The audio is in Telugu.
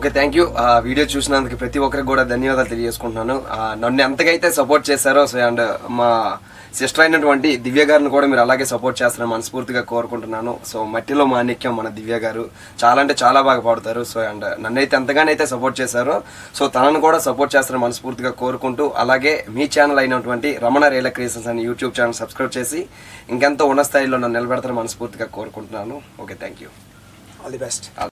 Okay, thank you. వీడియో చూసినందుకు ప్రతి ఒక్కరికి కూడా ధన్యవాదాలు తెలియజేసుకుంటున్నాను. నన్ను ఎంతకైతే సపోర్ట్ చేశారో సో అండ్ మా సిస్టర్ అయినటువంటి దివ్య గారిని కూడా మీరు అలాగే సపోర్ట్ చేస్తారని మనస్ఫూర్తిగా కోరుకుంటున్నాను. సో మట్టిలో మాణిక్యం మన దివ్య గారు చాలా అంటే చాలా బాగా పాడుతారు. సో అండ్ నన్నైతే ఎంతగానైతే సపోర్ట్ చేశారో సో తనను కూడా సపోర్ట్ చేస్తారని మనస్ఫూర్తిగా కోరుకుంటూ, అలాగే మీ ఛానల్ అయినటువంటి రమణ రియల్ క్రియేషన్స్ అనే యూట్యూబ్ ఛానల్ సబ్స్క్రైబ్ చేసి ఇంకెంతో ఉన్నత స్థాయిలో నన్ను నిలబెడతారని మనస్ఫూర్తిగా కోరుకుంటున్నాను. Okay, thank you. All the best.